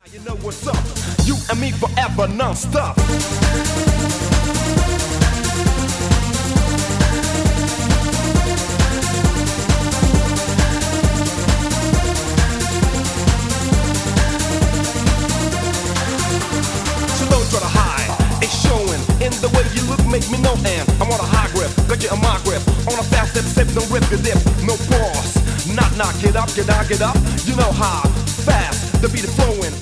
You know what's up? You and me forever, non-stop. So don't try to hide. It's showing in the way you look, make me know. And I'm on a high grip, got you on my grip. On a fast step, don't rip your dip. No pause. Knock, get up. You know how fast the beat is flowing.